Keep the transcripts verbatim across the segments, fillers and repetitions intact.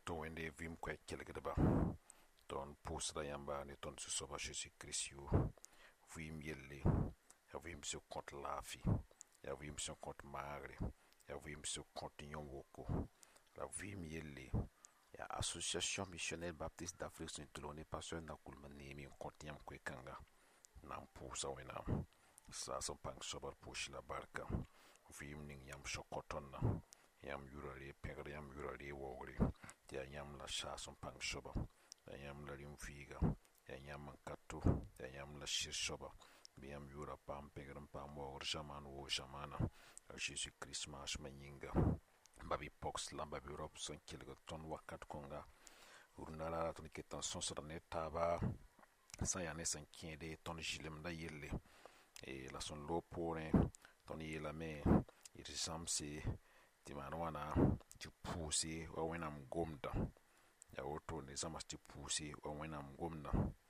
to wende vim kwe kelgdeba ton pusda yamba ne ton su soba Jésus Christ yo vim yelle ya vim se kont lafi ya vim se kont magre ya vim se kont yon woko la vim yelle ya association missionnelle baptiste d'Afrique Saint-Tolone pasteur na kulmani mi kont yam kwe kanga nam pusa wena sa son pang sobar push la barka vim ning yam sokotonna yam yurale pegre yam yurale wogre ya yam la sha son pang soba ya yam la rim figa ya yam kato ya yam la shir soba bi yam yura pam pegre pam wogre jaman wo jamana Jésus Christmas manyinga babi pox la babi Europe son kelga ton wakat konga urnala ton ketan son srane taba sa yane san kiende ton jilem da yelle e la son lo porin ton yela me it samse ti manwana ti pusi wa wenam gomda ya woto ne zama ti pusi wa wenam gomda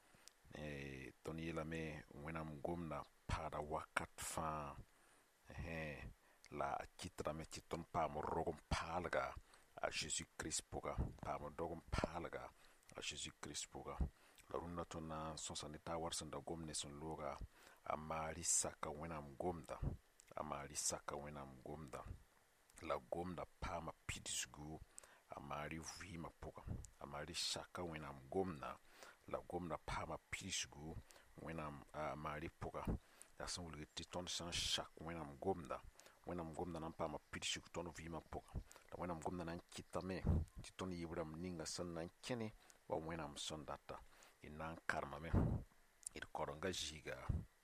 e ton yela me wenam gomda para wakat fa eh la kitra me ti ton pa mo rogom palga a Jésus Christ poga pa mo dogom palga a Jésus Christ poga la runa tona son sanita warsan da gomne son loga amari saka wenam gomda amari saka wenam gomda la gomda pama pidisgu amari vima poka amari shaka wenam gomna la gomda pama pidisgu wenam amari poka ya son wulge titon san shak wenam gomda wenam gomda nan pama pidisgu ton vima poka la wenam gomda nan kitame titon yibram ninga san nan kene wa wenam son data inan karma me il koronga jiga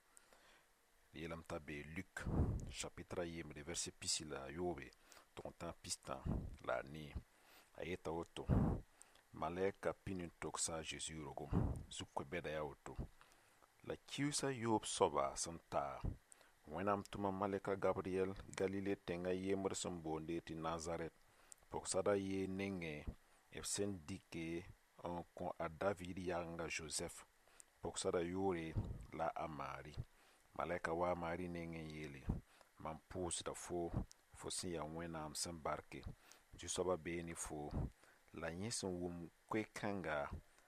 yelam tabe Luc chapitre yem de verset pisila yobe tontan pistan la ni ayeta oto maleka pinin toksa Jésus rogom sukwe beda ya oto la kiusa yob soba santa wenam tuma maleka Gabriel Galile tenga yemr sonbonde ti Nazareth poksada ye nenge efsen dike on kon a David yanga Joseph poksada yore la amari maleka wa mari nenge yele man pus da fo fo si ya wenam san barke ju soba beni fo la nyeson wum kwe kanga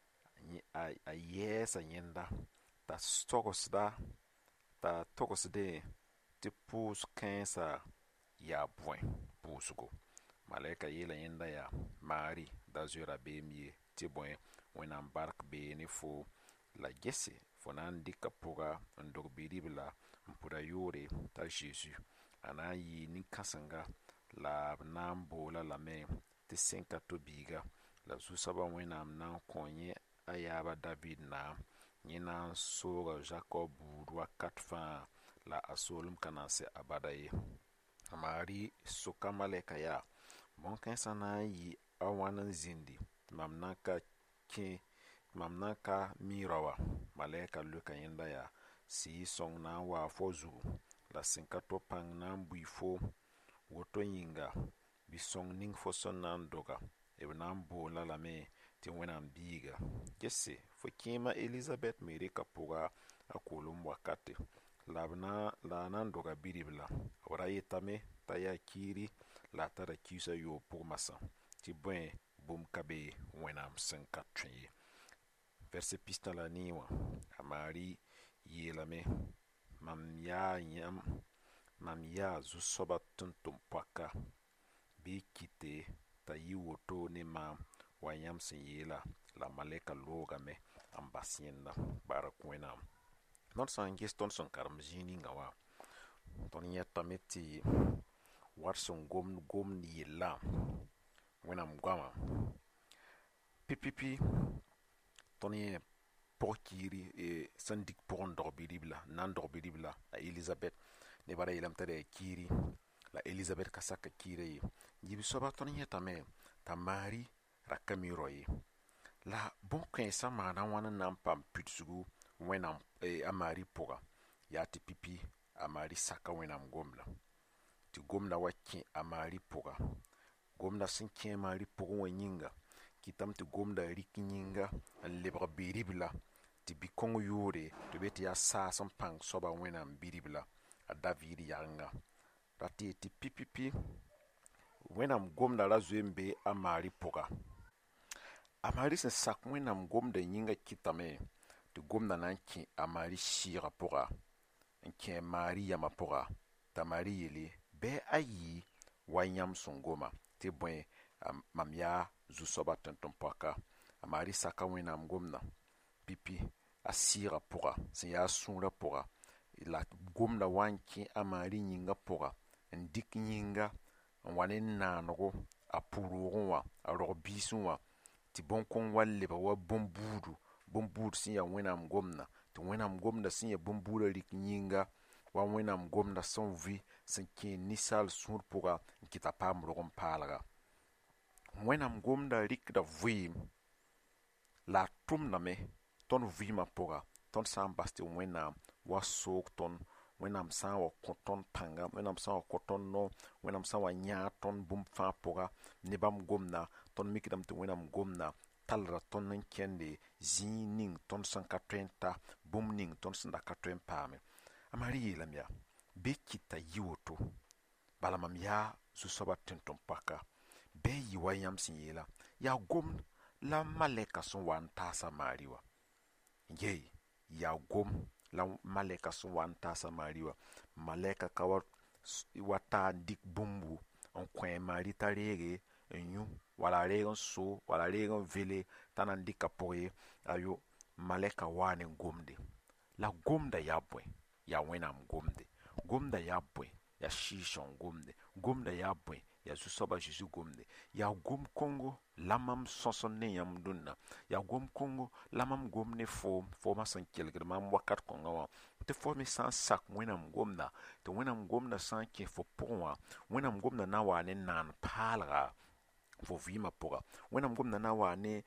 a, a yesa nyenda ta stokos da ta tokos de ti pus kensa ya bwen pusugo maleka yela yenda ya mari da zura bemie ti bwen wenam bark beni fo la gese fo nan dika poga ndog biribla mpura yore ta Jésus ana yi ni kasanga la nambo la la me te senka to biga la zusaba wenam nan konye ayaba David na nyina soga Jacob budwa katfa la asolum kanase abadaye amari soka maleka ya bon kansana yi awanan zindi mamnaka ki mamnaka mirawa maleka luka yenda ya si song na wa fozu la sinkato pang na buifo woto yinga bi song ning fo son nan doga e na mbo la la me ti wenam biga gese fo kima Elizabeth mere kapoga akolum wakate labna la nan doga biribla wara yetame taya kiri la tara kisa yo pour masa ti bwen bum kabe wenam sinkatri verse pista la niwa amari yelame mam ya yam mam ya zu soba tuntum paka bi kite ta yi woto ne ma wayam sin yela la maleka loga me ambasienda barakwena not san geston son karam jini ngawa ton yetta meti warson gom gom ni yela wenam gwama pipipi ton ye pokiri e sandik pon dorbidibla nan dorbidibla a Elizabeth ne bara yelam tare kiri la Elizabeth kasaka kiri jibi soba ton yetta me ta mari rakamiroye la bon kensa mana wana nan pam pitsugu wenam e amari poga ya ti pipi amari saka wenam gomla ti gomla waki amari poga gomla sinki amari poga wanyinga kitam ti gomda rikinyinga an lebra biribla ti bikong yore to beti ya sa san pang soba wenam biribla a David yanga rati ti pipipi wenam gomda la zwembe amari poga A Marie sẽn sak wẽnnaam gomda yĩnga kɩtame tɩ gomda na n kẽ a Marie sɩɩgã pʋga n kẽ Marie yamã pʋga t'a Marie yeele bɩ a yɩ wa yãmb sẽn goma tɩ bõe mam yaa zu-soaba tẽn-tʋm-poaka. A Marie saka wẽnnaam gomda pipi a sɩɩgã pʋga sẽn yaa sũurã pʋga la gomda wa n kẽ a Marie yĩnga pʋga n dɩk yĩnga n wa ne naanego a pʋ-roogẽ wã, a rog-biisẽ wã, tɩ bõn-kõng wa leba wa bõn-buudu, bõn-buud sẽn ya wẽnnaam gomda, tɩ wẽnnaam gomda sẽn ya bõn-buudã rɩk yĩnga wa wẽnnaam gomda sẽn vɩ sẽn kẽer ninsaal sũur pʋga n kɩ t'a paam rog n paalga. Wẽnnaam gomda rɩkda vɩɩm la a tʋmdame tõnd vɩɩmã pʋga, tõnd sã n bas tɩ wẽnnaam wa soog tõnd, wẽnnaam sã n wa kõ tõnd pãnga, wẽnnaam sã n wa kõ tõnd no, wẽnnaam sã n wa yãag tõnd bũmb fãa pʋga ne bãmb gomda, tõnd mikdame tɩ wẽnnaam gomda tallda tõnd n kẽnde zĩig ning tõnd sẽn ka tõe n ta, bũmb ning tõnd sẽn da ka tõe n paame. A Marie yeelame yaa bɩ kɩta yɩ woto, bala mam yaa zu-soaba tẽn-tʋm-poaka, bɩ a yɩ wa yãmb sẽn yeela yaa gomd la malɛka sẽn wa n taasa Marie wa. Yei, yaa gomd la malɛka sẽn wa n taasa Marie wa. Malɛka ka wa wa taa n dɩk bũmbu n kõ Marie t'a reege n yũ, wala a reeg n so, wala a reeg n vele t'a na n dɩka pʋg ye. Ayo, malɛka waa ne gomde. La gomda yaa bõe? Yaa wẽnnaam gomde. Gomda yaa bõe? Yaa sɩɩg-sõng gomde. Gomda yaa bõe? Yaa zu-soaba Zeezi gomde. Yaa gom-kõngo la mam sõsem ne yãmb dũnna. Yaa gom-kõngo la mam gom ne foom, foomã sẽn kelgd mam wakat kõnga wã, tɩ fo me sã n sak wẽnnaam gomda, tɩ wẽnnaam gomda sã n kẽ fo pʋgẽ wã, wẽnnaam gomda na n waa ne naan paalga fo vɩɩmã pʋga. Wẽnnaam gomda na n waa ne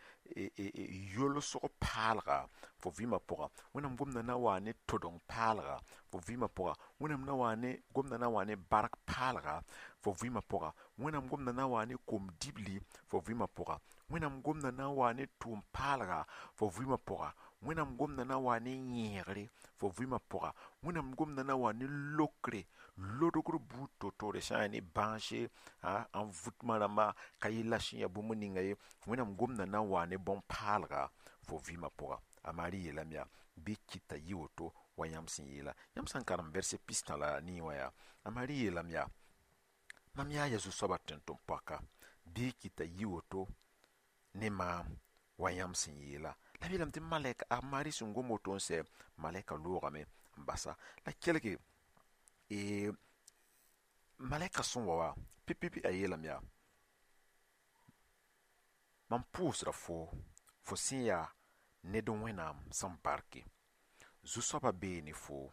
yolsg paalga fo vɩɩmã pʋga. Wẽnnaam gomda na n waa ne tʋdg paalga fo vɩɩmã pʋga. Wẽnnaam na n waa ne gomda na n waa ne bark paalga fo vɩɩmã pʋga. Wẽnnaam gomda na n waa ne kom-dibli fo vɩɩmã pʋga. Wẽnnaam gomda na n waa ne tʋʋm paalga fo vɩɩmã pʋga. Wẽnnaam gomda na n waa ne yẽegre fo vɩɩmã pʋga. Wẽnnaam gomda na n waa ne lokre, lodgr buud to-toore sã n yaa ne bãase n vutmã rãmba ka yella sẽn ya bũmb ninga ye. Wẽnnaam gomda na n waa ne bõn-paalga fo vɩɩmã pʋga. A Marie yeelame yaa bɩ kɩta yɩ woto wa yãmb sẽn yeela. Yãmb sã n karem vɛrse pis-tã la nii wã yaa, a Marie yeelame yaa mam yaa ya zu-soaba tẽn-tʋm-poaka, bɩ kɩta yɩ woto ne maam wa yãmb sẽn yeela. La yeelame tɩ malɛka, a Marie sẽn gom woto n sɛ, malɛka loogame n basa. La kelge e malɛka sẽn wa wa, pipipi a yeelame yaa mam pʋʋsda fo, fo sẽn yaa ned wẽnnaam sẽn barke. Zu-soaba bee ne fo.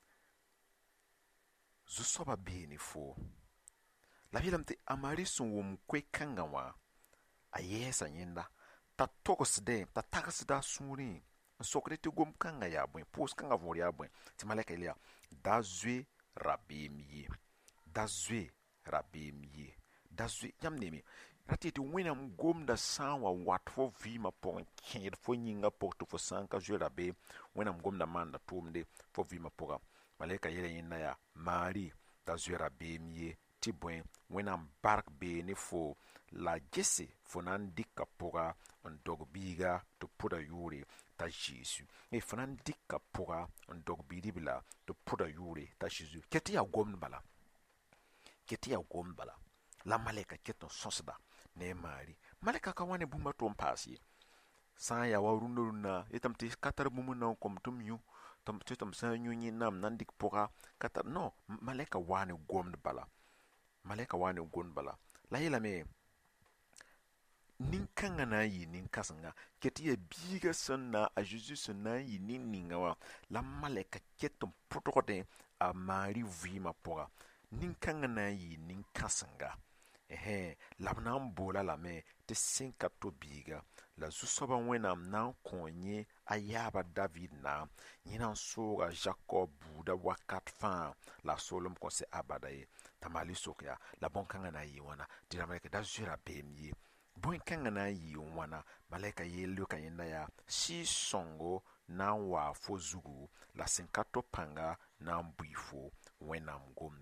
Zu-soaba bee ne fo. La yeelame tɩ a Marie sẽn wʋm koe-kãngã wã, a yɛɛsa yẽnda t'a togsdẽ, t'a tagsda a sũurẽ n sokde tɩ gom-kãngã yaa bõe, pʋʋs-kãngã võor yaa bõe, tɩ malɛka yeel yaa da zoe rabeem ye, da zoe rabeem ye, da zoe. Yãmb neeme rat tɩ wẽnnaam gomda sã n wa wat fo vɩɩmã pʋgẽ kẽed fo yĩnga pʋg tɩ fo sã n ka zoe rabeem, wẽnnaam gomda maanda tʋʋmde fo vɩɩmã pʋga. Malɛka yeela yẽnda yaa Marie, da zoe rabeem ye, tɩ bõe, wẽnnaam bark bee ne fo, la gese fo na n dɩka pʋga n dog biiga tɩ pʋda yʋʋre t'a Zeezi. E fo na n dɩka pʋga n dog bi-ribla tɩ pʋda yʋʋre t'a Zeezi. Ket tɩ yaa gomd bala. Ket tɩ yaa gomd bala. La malɛka ket n sõsda ne a Marie. Malɛka ka wa ne bũmba tʋʋm paas ye. Sã n yaa wa rũndã rũndã, yetame tɩ ka tar bũmb n na n kõm tɩ m yũ, tɩ tɩ m sã n yũ yẽnnaam m na n dɩk pʋga, ka tar. Non, malɛka waa ne gomd bala. Malɛka waa ne gomd bala. La yeelame nin-kãngã na n yɩ nin-kãsenga, ket tɩ yaa biiga sẽn na a Zeezi sẽn na n yɩ nin-ninga wã, la malɛka ket n pʋdgdẽ a Marie vɩɩmã pʋga. Nin-kãngã na n yɩ nin-kãsenga. Ehẽ, la b na n bola lame tɩ sẽn ka to biiga, la zu-soaba wẽnnaam na n kõ yẽ a yaaba David na, yẽ na n sooga Jakob buuda wakat fãa, la a soolem kõn sɛ abada ye. T'a maal y sok yaa la bõn-kãngã na n yɩ wãna, tɩ la malɛka da zoe rabeem ye. Bõe-kãngã na n yɩ n wãna, malɛka yeel leoka yẽnda yaa sɩɩg-sõngo na n waa fo zugu, la sẽn ka to pãnga na n bui fo wẽnnaam gomde.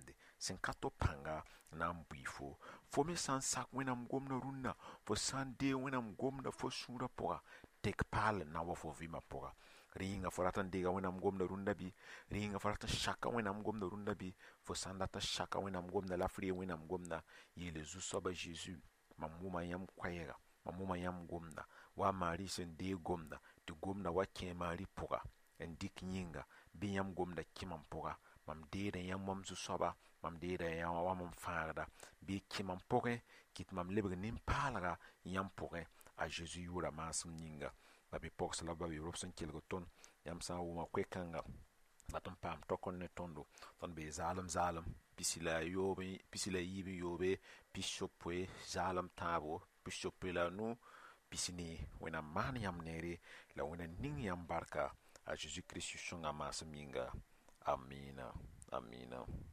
sẽn ka to pãnga na n bui fo. Fo me sã n sak wẽnnaam gomda rũnnã, fo sã n dee wẽnnaam gomda fo sũurã pʋga, tek paal n na n wa fo vɩɩmã pʋga. Rẽ yĩnga fo rat n deega wẽnnaam gomda rũndã bɩ? Rẽ yĩnga fo rat n saka wẽnnaam gomda rũndã bɩ? Fo sã n dat n saka wẽnnaam gomda la f ree wẽnnaam gomda, yeele Zu-soabã Zeezi, mam wʋma yãmb koɛɛga, mam wʋma yãmb gomda, wa a Maari sẽn dee gomda, tɩ gomda wa kẽ Maari pʋga n dɩk yĩnga, bɩ yãmb gomda kẽ mam pʋga. Mam deeda yãmb mam Zu-soaba, mam deeda yãmb wa mam fãagda, bɩ y kẽ mam pʋgẽ, kɩt mam lebg nin-paalga yãmb pʋgẽ, a Zeezi yʋʋra maasem yĩnga. Babe-pɔgsã la babe-rоб sẽn kelg tõnd, yãmb sã n wʋma koe-kãnga, bat n paam tɔkr ne tõndo. Tõnd bee zaalem-zaalem, pisi la yoobẽ, pisi la yiib n yoobe, pis-sopoe, zaalem tãabo, pis-sopoe la nu, pisi ne. Wẽnnaam maan yãmb neere, la Wẽnna ning yãmb barka, a Zeezi Kirist sõnga maasem yĩnga. Amiina, amiina.